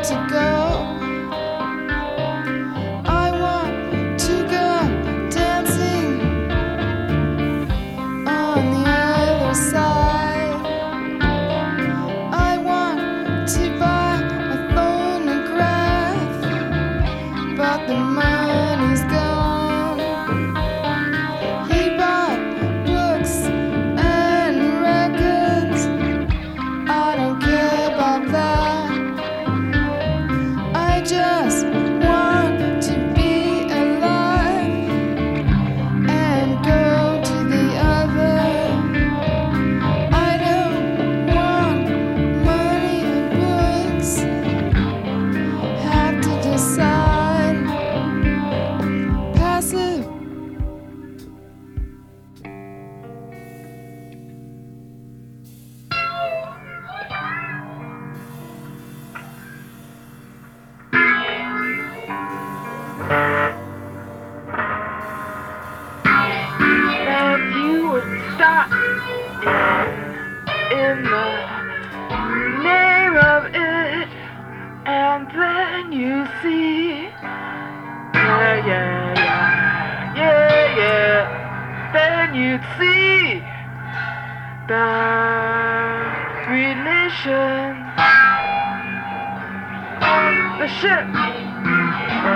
to go. I want to go dancing on the other side. I want to buy a phonograph, but the money's gone. He bought books and records. I don't care about that. I just want to be alive and go to the other. I don't want money or books. Have to decide. Passive. That you would stop in the name of it, and then you see, yeah, then you'd see the relation, the ship